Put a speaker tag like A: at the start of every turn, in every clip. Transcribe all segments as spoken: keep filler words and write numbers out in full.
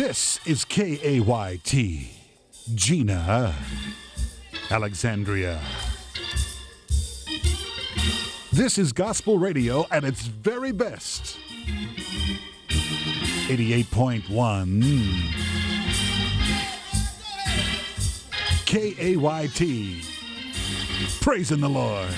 A: This is K A Y T, Gina, Alexandria. This is gospel radio at its very best. eighty-eight point one K A Y T, praising the Lord.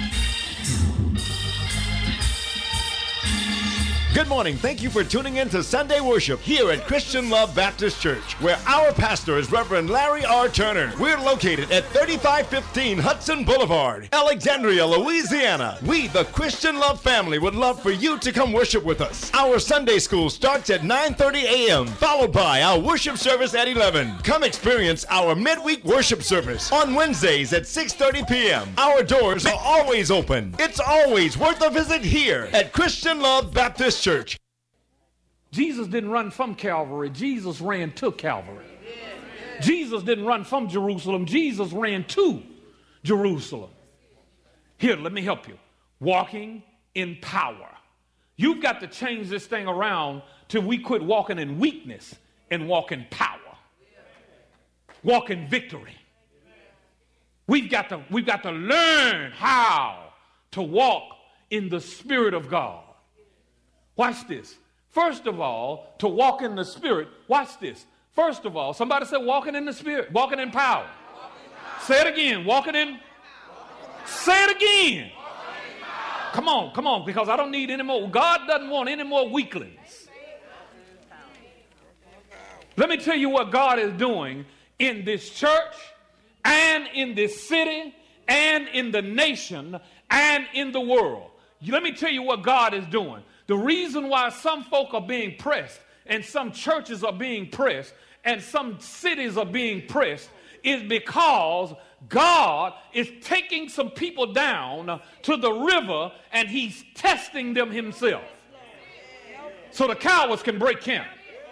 B: Good morning. Thank you for tuning in to Sunday Worship here at Christian Love Baptist Church, where our pastor is Reverend Larry R. Turner. We're located at thirty-five fifteen Hudson Boulevard, Alexandria, Louisiana. We, the Christian Love family, would love for you to come worship with us. Our Sunday school starts at nine thirty a.m., followed by our worship service at eleven. Come experience our midweek worship service on Wednesdays at six thirty p.m. Our doors are always open. It's always worth a visit here at Christian Love Baptist Church. Church.
C: Jesus didn't run from Calvary. Jesus ran to Calvary. Jesus didn't run from Jerusalem. Jesus ran to Jerusalem. Here, let me help you. Walking in power. You've got to change this thing around till we quit walking in weakness and walk in power. Walk in victory. We've got to, we've got to learn how to walk in the Spirit of God. Watch this. First of all, to walk in the Spirit, watch this. First of all, somebody said walking in the Spirit, walking in power. Walking in power. Say it again, walking in. Walking in Say it again. Come on, come on, because I don't need any more. God doesn't want any more weaklings. Let me tell you what God is doing in this church and in this city and in the nation and in the world. Let me tell you what God is doing. The reason why some folk are being pressed and some churches are being pressed and some cities are being pressed is because God is taking some people down to the river and he's testing them himself. So the cowards can break camp.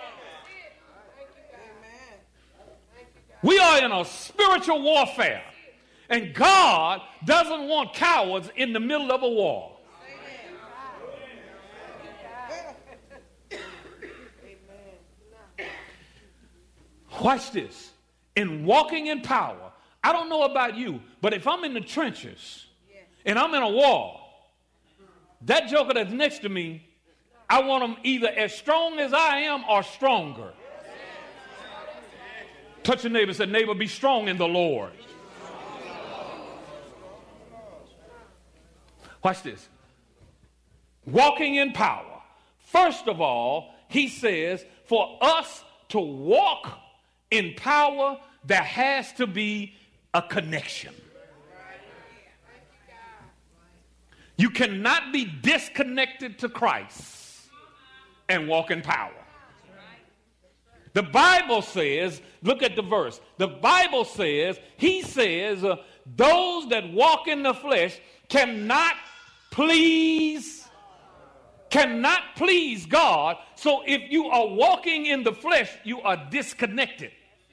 C: We are in a spiritual warfare, and God doesn't want cowards in the middle of a war. Watch this. In walking in power, I don't know about you, but if I'm in the trenches and I'm in a war, that joker that's next to me, I want him either as strong as I am or stronger. Touch your neighbor and say, neighbor, be strong in the Lord. Watch this. Walking in power. First of all, he says, for us to walk in power, there has to be a connection. You cannot be disconnected to Christ and walk in power. The Bible says, look at the verse. The Bible says, he says, uh, those that walk in the flesh cannot please, cannot please God. So if you are walking in the flesh, you are disconnected.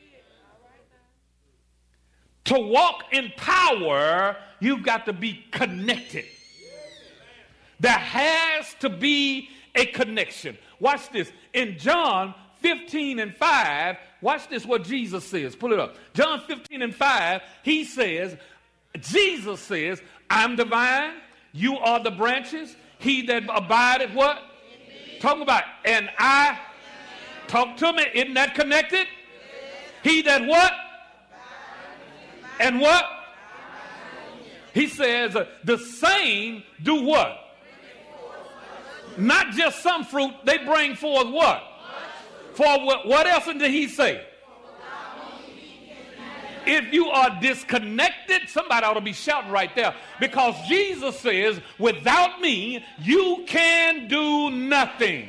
C: To walk in power, you've got to be connected. There has to be a connection. Watch this. In John fifteen and five, watch this what Jesus says. Pull it up. John fifteen and five, he says, Jesus says, I'm the vine, you are the branches, he that abideth what? Talking about, and I, talk to me, isn't that connected? He that what? And what? He says, uh, the same do what? Not just some fruit, they bring forth what? For what, what else did he say? If you are disconnected, somebody ought to be shouting right there, because Jesus says, without me, you can do nothing.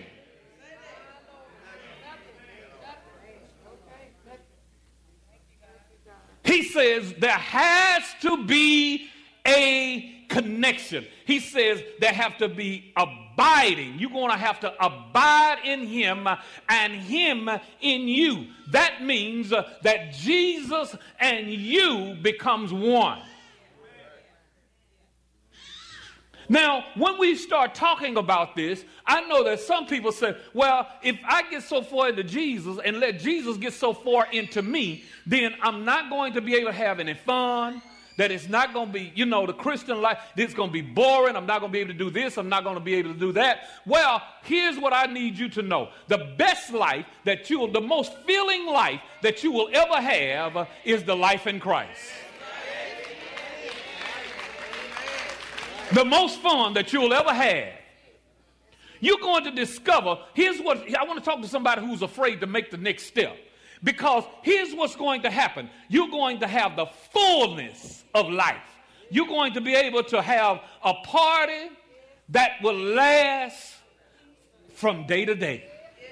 C: He says there has to be a connection. He says there have to be abiding. You're going to have to abide in him and him in you. That means uh, that Jesus and you becomes one. Now, when we start talking about this, I know that some people say, well, if I get so far into Jesus and let Jesus get so far into me, then I'm not going to be able to have any fun, that it's not going to be, you know, the Christian life, it's going to be boring. I'm not going to be able to do this. I'm not going to be able to do that. Well, here's what I need you to know. The best life that you will, the most filling life that you will ever have is the life in Christ. The most fun that you'll ever have. You're going to discover, here's what, I want to talk to somebody who's afraid to make the next step. Because here's what's going to happen. You're going to have the fullness of life. You're going to be able to have a party that will last from day to day.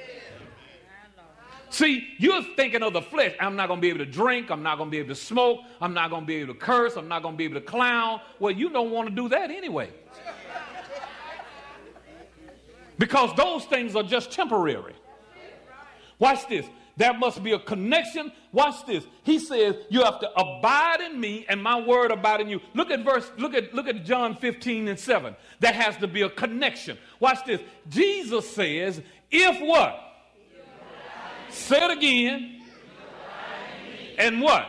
C: See, you're thinking of the flesh. I'm not going to be able to drink. I'm not going to be able to smoke. I'm not going to be able to curse. I'm not going to be able to clown. Well, you don't want to do that anyway. Because those things are just temporary. Watch this. There must be a connection. Watch this. He says you have to abide in me and my word abide in you. Look at verse, look at, look at John fifteen and seven. There has to be a connection. Watch this. Jesus says, if what? Say it again. And what?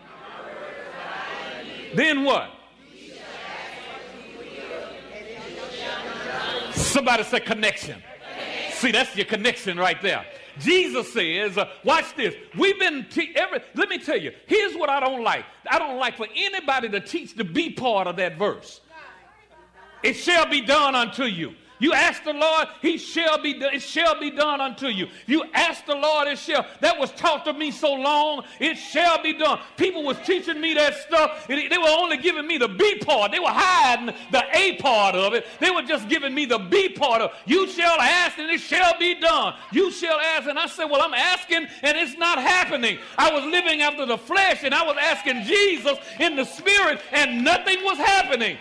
C: Then what? Somebody say connection. See, that's your connection right there. Jesus says, uh, watch this. We've been, te- every, let me tell you, here's what I don't like. I don't like for anybody to teach the B part of that verse. It shall be done unto you. You ask the Lord, he shall be done. It shall be done unto you. You ask the Lord, it shall. That was taught to me so long. It shall be done. People was teaching me that stuff. And they were only giving me the B part. They were hiding the A part of it. They were just giving me the B part of it. You shall ask and it shall be done. You shall ask. And I said, well, I'm asking and it's not happening. I was living after the flesh and I was asking Jesus in the spirit and nothing was happening.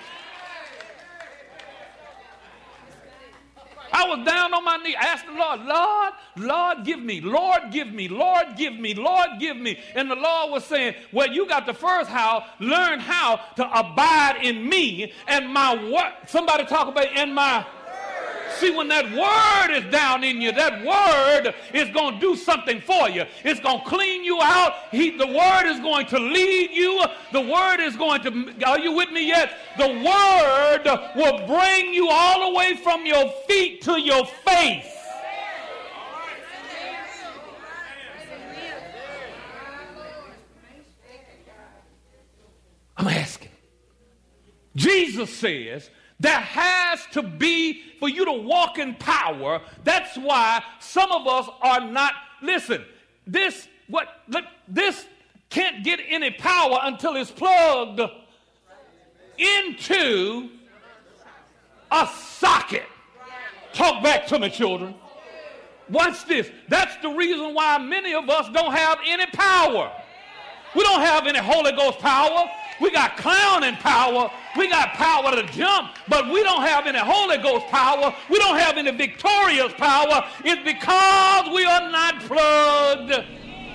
C: I was down on my knee, asked the Lord, Lord, Lord, give me, Lord, give me, Lord, give me, Lord, give me. And the Lord was saying, well, you got to first how, learn how to abide in me and my word. Somebody talk about in my See, when that word is down in you, that word is going to do something for you. It's going to clean you out. He, the word is going to lead you. The word is going to, are you with me yet? The word will bring you all the way from your feet to your face. I'm asking. Jesus says, there has to be, for you to walk in power. That's why some of us are not, listen, this, what, this can't get any power until it's plugged into a socket. Talk back to me, children. Watch this. That's the reason why many of us don't have any power. We don't have any Holy Ghost power. We got clowning power. We got power to jump, but we don't have any Holy Ghost power. We don't have any victorious power. It's because we are not plugged.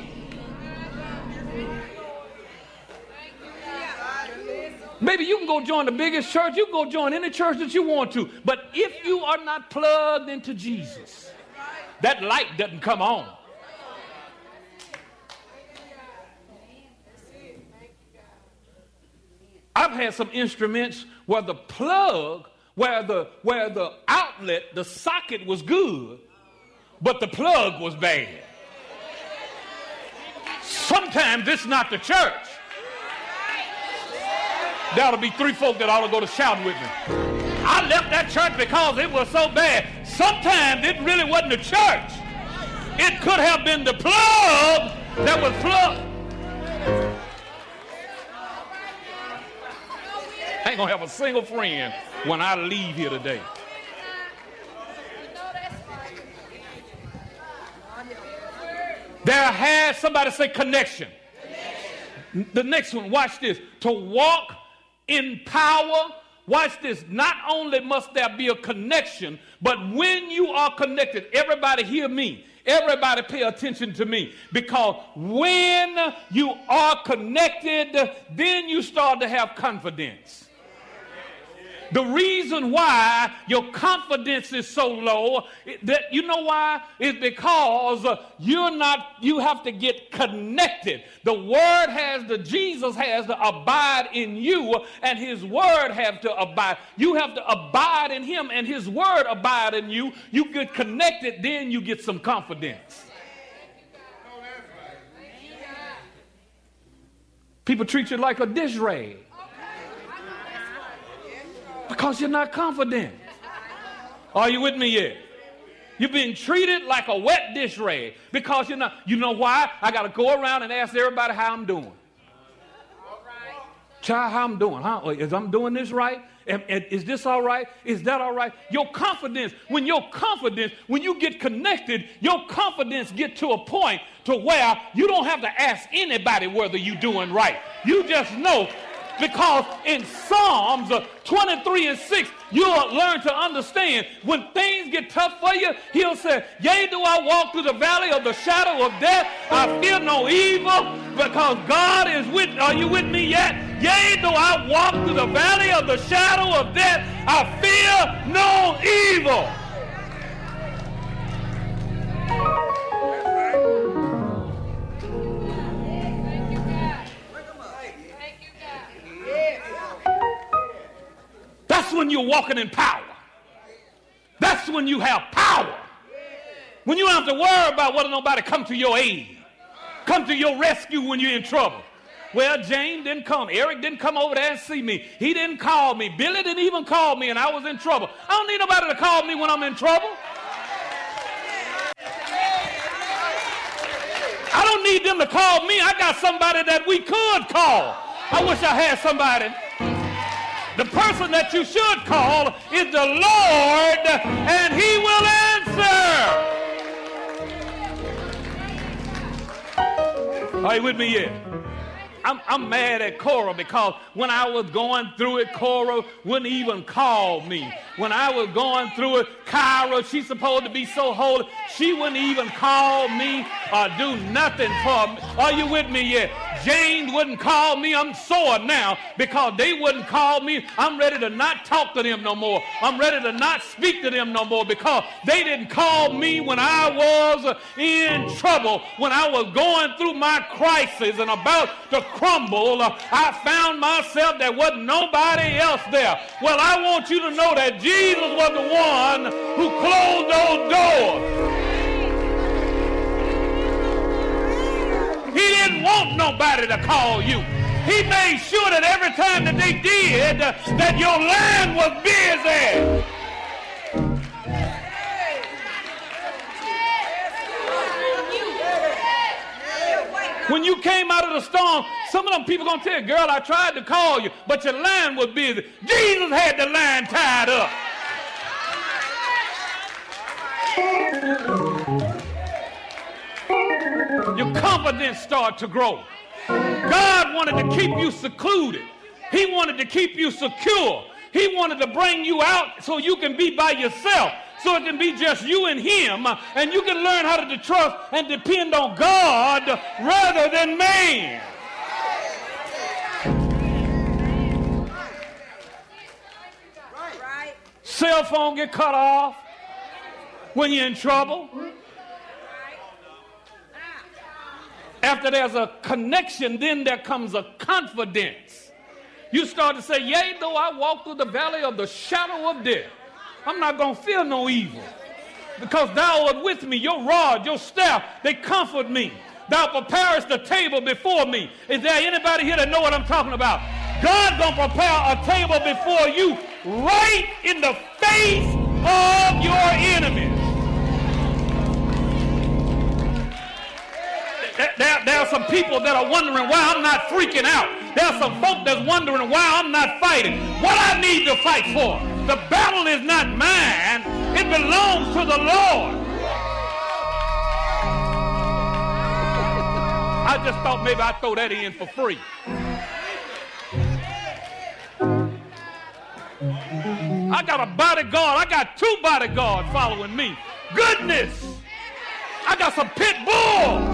C: Maybe you can go join the biggest church. You can go join any church that you want to. But if you are not plugged into Jesus, that light doesn't come on. I've had some instruments where the plug, where the where the outlet, the socket was good, but the plug was bad. Sometimes it's not the church. That'll be three folk that ought to go to shouting with me. I left that church because it was so bad. Sometimes it really wasn't the church. It could have been the plug that was plugged. I ain't gonna have a single friend when I leave here today. There has, somebody say connection. connection. The next one, watch this. To walk in power, watch this. Not only must there be a connection, but when you are connected, everybody hear me. Everybody pay attention to me, because when you are connected, then you start to have confidence. The reason why your confidence is so low, that you know why, is because uh, you're not, you have to get connected. The word has to, Jesus has to abide in you, and his word have to abide. You have to abide in him, and his word abide in you. You get connected, then you get some confidence. People treat you like a dish rag. Because you're not confident. Are you with me yet? You're being treated like a wet dish rag because you're not. You know why? I got to go around and ask everybody how I'm doing. Child, how I'm doing? Huh? Is I'm doing this right? Is this all right? Is that all right? Your confidence, when your confidence, when you get connected, your confidence get to a point to where you don't have to ask anybody whether you're doing right. You just know. Because in Psalms twenty-three and six, you'll learn to understand when things get tough for you, he'll say, yea, do I walk through the valley of the shadow of death, I fear no evil, because God is with, are you with me yet? Yea, do I walk through the valley of the shadow of death, I fear no evil. That's when you're walking in power. That's when you have power. When you don't have to worry about whether nobody come to your aid, come to your rescue when you're in trouble. Well, Jane didn't come. Eric didn't come over there and see me. He didn't call me. Billy didn't even call me, and I was in trouble. I don't need nobody to call me when I'm in trouble. I don't need them to call me. I got somebody that we could call. I wish I had somebody. The person that you should call is the Lord, and he will answer. Are you with me yet? I'm, I'm mad at Cora because when I was going through it, Cora wouldn't even call me. When I was going through it, Kyra, she's supposed to be so holy, she wouldn't even call me or do nothing for me. Are you with me yet? Jane wouldn't call me. I'm sore now because they wouldn't call me. I'm ready to not talk to them no more. I'm ready to not speak to them no more because they didn't call me when I was in trouble, when I was going through my crisis and about to crumble. I found myself there wasn't nobody else there. Well, I want you to know that Jesus was the one who closed those doors. He didn't want nobody to call you. He made sure that every time that they did, that your line was busy. When you came out of the storm, some of them people going to tell you, girl, I tried to call you, but your line was busy. Jesus had the line tied up. Your confidence started to grow. God wanted to keep you secluded. He wanted to keep you secure. He wanted to bring you out so you can be by yourself, so it can be just you and him, and you can learn how to trust and depend on God rather than man. Cell phone get cut off when you're in trouble. After there's a connection, then there comes a confidence. You start to say, yea, though I walk through the valley of the shadow of death, I'm not going to fear no evil, because thou art with me. Your rod, your staff, they comfort me. Thou preparest the table before me. Is there anybody here that know what I'm talking about? God's going to prepare a table before you right in the face of your enemies. There, there are some people that are wondering why I'm not freaking out. There are some folk that's wondering why I'm not fighting. What I need to fight for. The battle is not mine. It belongs to the Lord. I just thought maybe I'd throw that in for free. I got a bodyguard. I got two bodyguards following me. Goodness. I got some pit bulls.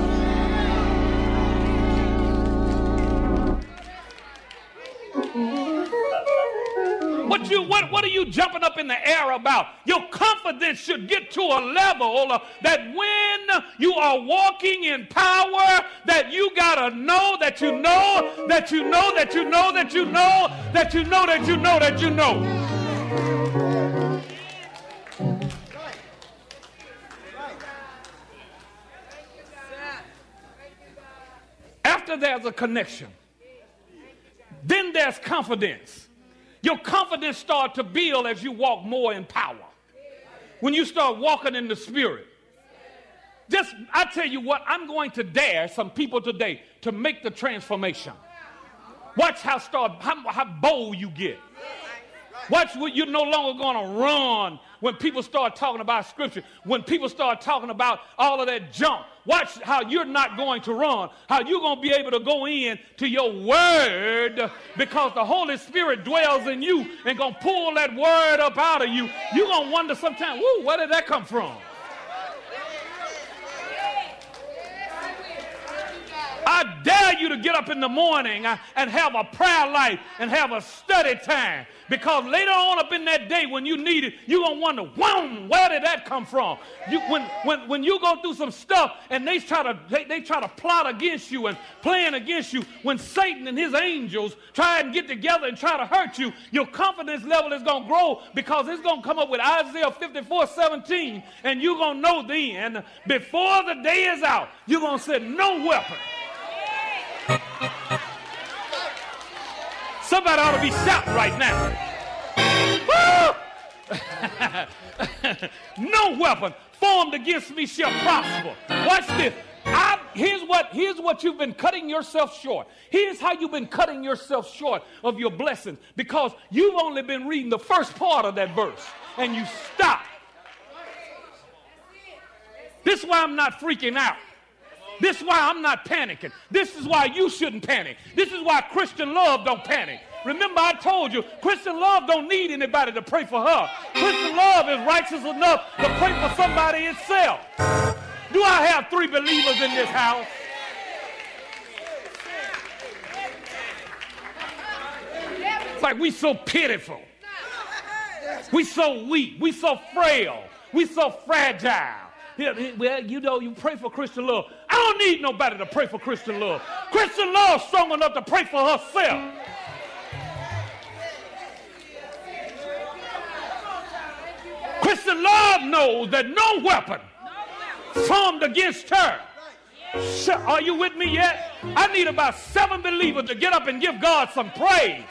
C: What you what what are you jumping up in the air about? Your confidence should get to a level uh, that when you are walking in power, that you gotta know that you know that you know that you know that you know that you know that you know that you know. After there's a connection, then there's confidence. Your confidence starts to build as you walk more in power. When you start walking in the Spirit. Just, I tell you what, I'm going to dare some people today to make the transformation. Watch how start how, how bold you get. Watch what you're no longer going to run when people start talking about Scripture. When people start talking about all of that junk. Watch how you're not going to run. How you're going to be able to go in to your word because the Holy Spirit dwells in you and going to pull that word up out of you. You're going to wonder sometimes, woo, where did that come from? I dare you to get up in the morning and have a prayer life and have a study time. Because later on up in that day when you need it, you're going to wonder, whoa, where did that come from? You, when, when, when you go through some stuff and they try to they, they try to plot against you and plan against you, when Satan and his angels try and get together and try to hurt you, your confidence level is going to grow because it's going to come up with Isaiah fifty-four seventeen, and you're going to know then, before the day is out, you're going to say, no weapon. Somebody ought to be shouting right now. No weapon formed against me shall prosper. Watch this. I, here's what here's what you've been cutting yourself short. Here's how you've been cutting yourself short of your blessings, because you've only been reading the first part of that verse and you stop. This is why I'm not freaking out. This is why I'm not panicking. This is why you shouldn't panic. This is why Christian Love don't panic. Remember, I told you, Christian Love don't need anybody to pray for her. Christian Love is righteous enough to pray for somebody itself. Do I have three believers in this house? It's like we so pitiful. We so weak. We so frail. We so fragile. Well, you know, you pray for Christian Love. I don't need nobody to pray for Christian Love. Christian Love is strong enough to pray for herself. Christian Love knows that no weapon formed against her. Are you with me yet? I need about seven believers to get up and give God some praise.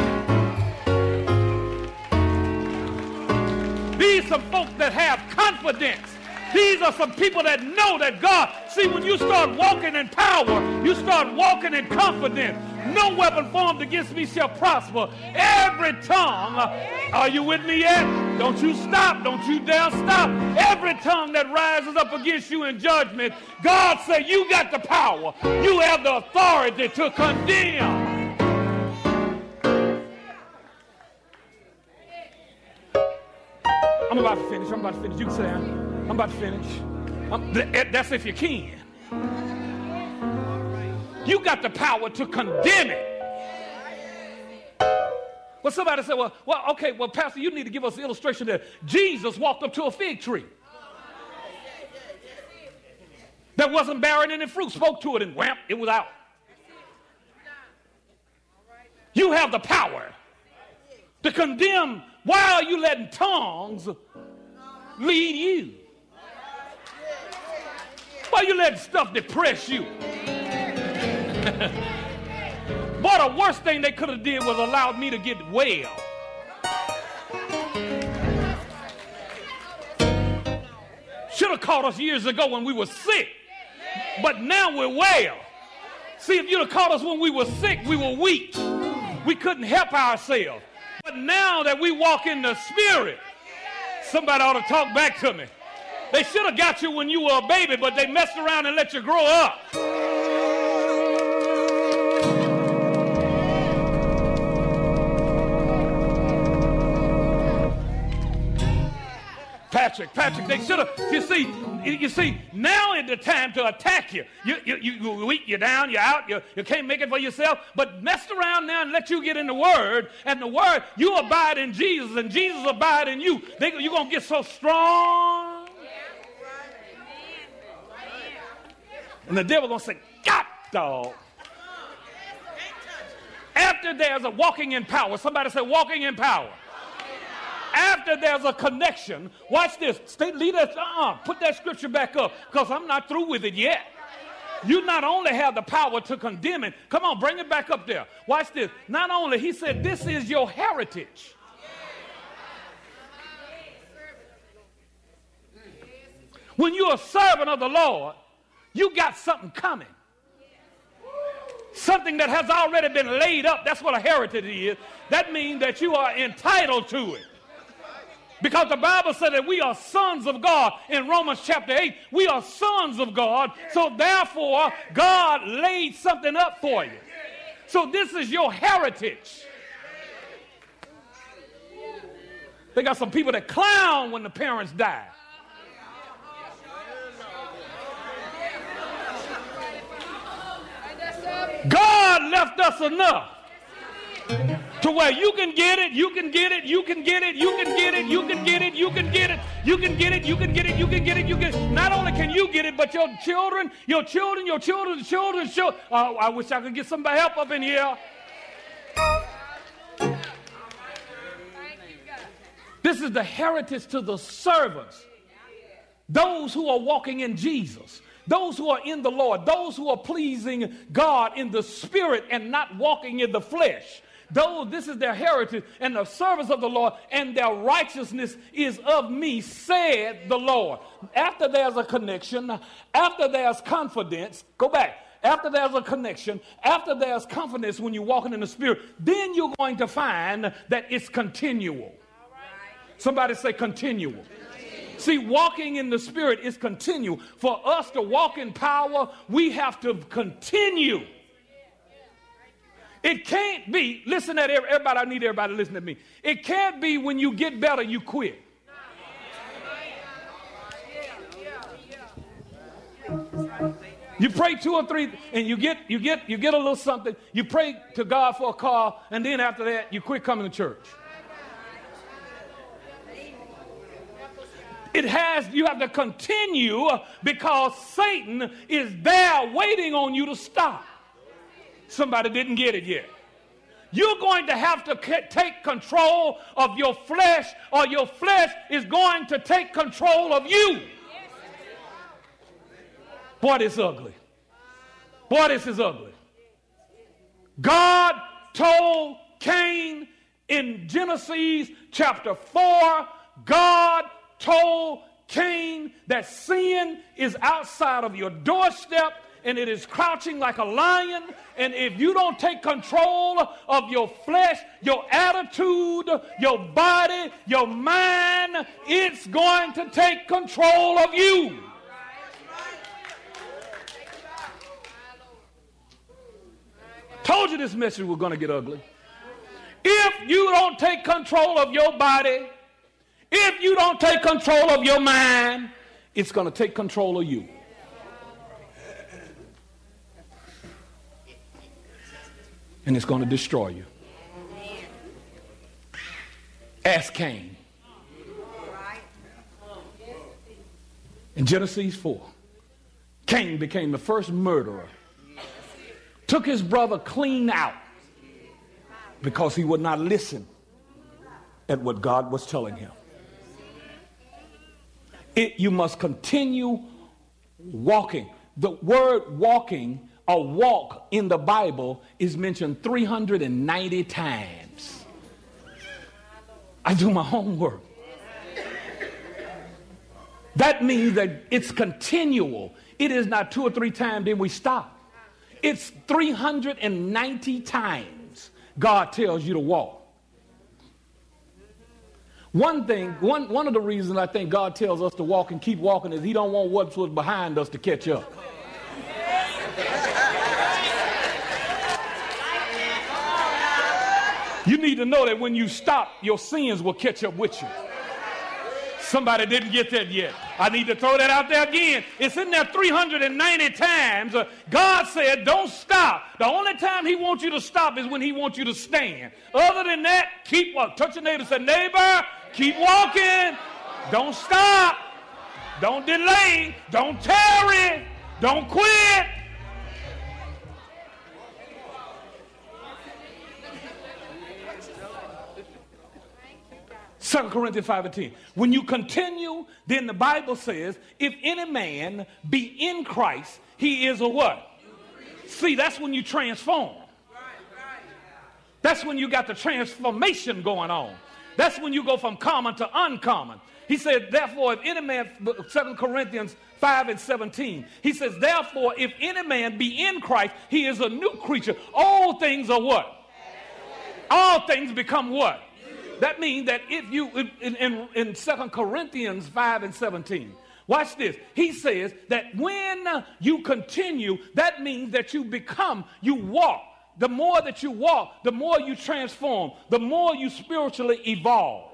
C: These are some folks that have confidence. These are some people that know that God, see, when you start walking in power, you start walking in confidence. No weapon formed against me shall prosper. Every tongue, are you with me yet? Don't you stop. Don't you dare stop. Every tongue that rises up against you in judgment, God said, you got the power. You have the authority to condemn. I'm about to finish. I'm about to finish. You can say, I'm about to finish. I'm, that's if you can. You got the power to condemn it. Well, somebody said, well, well, okay, well, Pastor, you need to give us an illustration that Jesus walked up to a fig tree that wasn't bearing any fruit, spoke to it, and wham, it was out. You have the power to condemn. Why are you letting tongues lead you? Why are you letting stuff depress you? Boy, the worst thing they could have did was allowed me to get well. Should have caught us years ago when we were sick. But now we're well. See, if you'd have caught us when we were sick, we were weak. We couldn't help ourselves. But now that we walk in the Spirit, somebody ought to talk back to me. They should have got you when you were a baby, but they messed around and let you grow up. Patrick, Patrick, they should have, you see, you see, now wanted the time to attack you. You, you, you, you weak, you're down, you're out, you, you can't make it for yourself. But mess around now and let you get in the Word. And the Word, you abide in Jesus and Jesus abide in you. They, you're going to get so strong. And the devil going to say, God, dog. After there's a walking in power, somebody say walking in power. After there's a connection, watch this. Stay, leave that, uh-uh, put that scripture back up because I'm not through with it yet. You not only have the power to condemn it, come on, bring it back up there. Watch this. Not only, he said, this is your heritage. When you're a servant of the Lord, you got something coming. Something that has already been laid up. That's what a heritage is. That means that you are entitled to it. Because the Bible said that we are sons of God. In Romans chapter eight, we are sons of God. So therefore, God laid something up for you. So this is your heritage. They got some people that clown when the parents die. God left us enough to where you can get it, you can get it, you can get it, you can get it, you can get it, you can get it, you can get it, you can get it, you can get it, you can. Not only can you get it, but your children, your children, your children's children, children. Oh, I wish I could get some help up in here. This is the heritage to the servants. Those who are walking in Jesus. Those who are in the Lord, those who are pleasing God in the spirit and not walking in the flesh. Those, this is their heritage and the service of the Lord, and their righteousness is of me, said the Lord. After there's a connection, after there's confidence, go back. After there's a connection, after there's confidence when you're walking in the spirit, then you're going to find that it's continual. Somebody say continual. See, walking in the Spirit is continual. For us to walk in power, we have to continue. It can't be, listen to everybody, I need everybody to listen to me. It can't be when you get better, you quit. You pray two or three, and you get, you get, you get a little something. You pray to God for a car, and then after that, you quit coming to church. It has, you have to continue because Satan is there waiting on you to stop. Somebody didn't get it yet. You're going to have to c- take control of your flesh, or your flesh is going to take control of you. Boy, this is ugly. Boy, this is ugly. God told Cain in Genesis chapter four, God told Cain that sin is outside of your doorstep and it is crouching like a lion, and if you don't take control of your flesh, your attitude, your body, your mind, it's going to take control of you. Told you this message was going to get ugly. If you don't take control of your body, if you don't take control of your mind, it's going to take control of you. And it's going to destroy you. Ask Cain. In Genesis four, Cain became the first murderer. Took his brother clean out because he would not listen at what God was telling him. It, you must continue walking. The word walking or walk in the Bible is mentioned three hundred ninety times. I do my homework. That means that it's continual. It is not two or three times, then we stop. It's three hundred ninety times God tells you to walk. One thing, one, one of the reasons I think God tells us to walk and keep walking is he don't want what's what's behind us to catch up. You need to know that when you stop, your sins will catch up with you. Somebody didn't get that yet. I need to throw that out there again. It's in there three hundred ninety times. Uh, God said, don't stop. The only time he wants you to stop is when he wants you to stand. Other than that, keep walking. Touch your neighbor and say, neighbor, keep walking. Don't stop. Don't delay. Don't tarry. Don't quit. Second Corinthians five and ten. When you continue, then the Bible says, if any man be in Christ, he is a what? See, that's when you transform. That's when you got the transformation going on. That's when you go from common to uncommon. He said, therefore, if any man, Second Corinthians five and seventeen, he says, therefore, if any man be in Christ, he is a new creature. All things are what? All things become what? That means that if you, in, in, in Second Corinthians five and seventeen, watch this. He says that when you continue, that means that you become, you walk. The more that you walk, the more you transform, the more you spiritually evolve.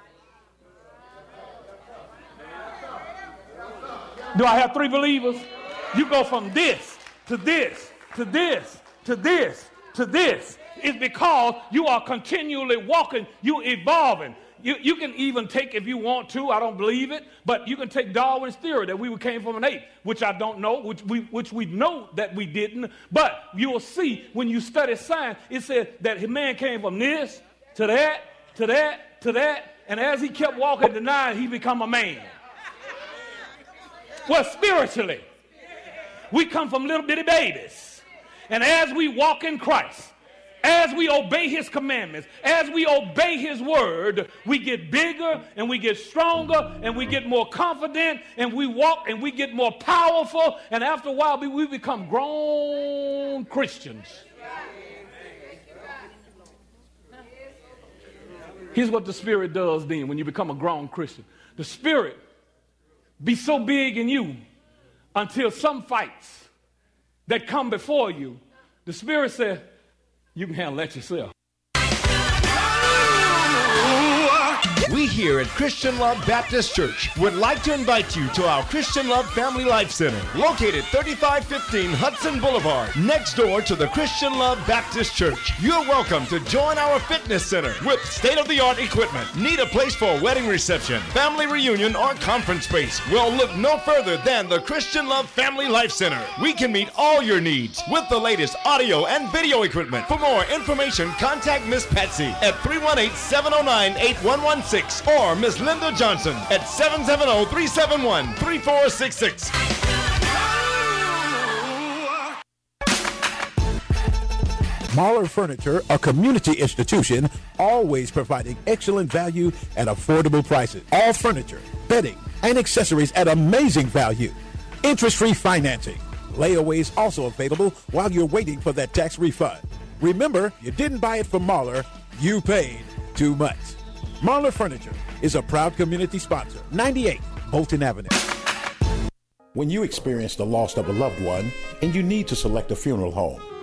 C: Do I have three believers? You go from this to this to this to this to this. It's because you are continually walking, you evolving. You, you can even take, if you want to, I don't believe it, but you can take Darwin's theory that we came from an ape, which I don't know, which we, which we know that we didn't. But you will see when you study science, it said that man came from this to that, to that, to that, and as he kept walking to nine, he become a man. Well, spiritually, we come from little bitty babies. And as we walk in Christ, as we obey his commandments, as we obey his word, we get bigger and we get stronger and we get more confident and we walk and we get more powerful. And after a while, we, we become grown Christians. Here's what the Spirit does then when you become a grown Christian. The Spirit be so big in you until some fights that come before you, the Spirit says, you can handle that yourself.
B: We here at Christian Love Baptist Church would like to invite you to our Christian Love Family Life Center, located thirty-five fifteen Hudson Boulevard, next door to the Christian Love Baptist Church. You're welcome to join our fitness center with state-of-the-art equipment. Need a place for a wedding reception, family reunion, or conference space? Well, look no further than the Christian Love Family Life Center. We can meet all your needs with the latest audio and video equipment. For more information, contact Miss Patsy at three one eight, seven oh nine, eight one one six or Miss Linda Johnson at seven seven zero, three seven one, three four six six.
D: Mahler Furniture, a community institution, always providing excellent value at affordable prices. All furniture, bedding, and accessories at amazing value. Interest-free financing. Layaways also available while you're waiting for that tax refund. Remember, you didn't buy it from Mahler, you paid too much. Mahler Furniture is a proud community sponsor. ninety-eight Bolton Avenue.
E: When you experience the loss of a loved one and you need to select a funeral home,